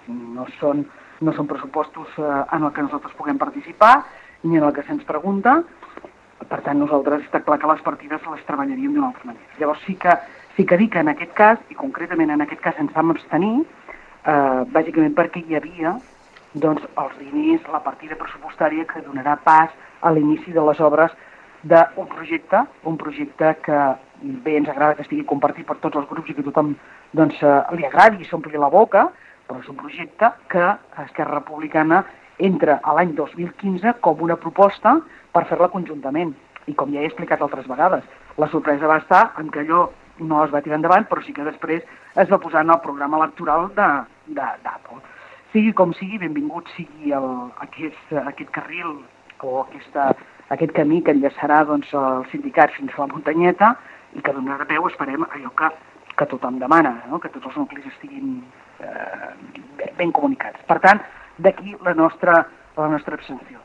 no són pressupostos en el que nosaltres puguem participar ni en el que se'ns pregunta. Per tant, nosaltres està clar que les partides les treballaríem d'una altra manera. Llavors sí que dic que en aquest cas, i concretament en aquest cas ens vam abstenir, bàsicament perquè hi havia doncs, els diners, la partida pressupostària que donarà pas a l'inici de les obres d'un projecte que bé ens agrada que estigui compartit per tots els grups i que tothom doncs, li agradi i s'ompli la boca, però és un projecte que Esquerra Republicana entra a l'any 2015 com una proposta per fer-la conjuntament. I com ja he explicat altres vegades, la sorpresa va estar en que allò no es va tirar endavant, però sí que després es va posar en el programa electoral d'Apple. Sigui com sigui, benvingut sigui aquest carril o aquest camí que enllaçarà doncs, el sindicat fins a la muntanyeta i que donarà peu, esperem, allò que tothom demana, no? Que tots els nuclis estiguin ben comunicats. Per tant, d'aquí la nostra abstenció.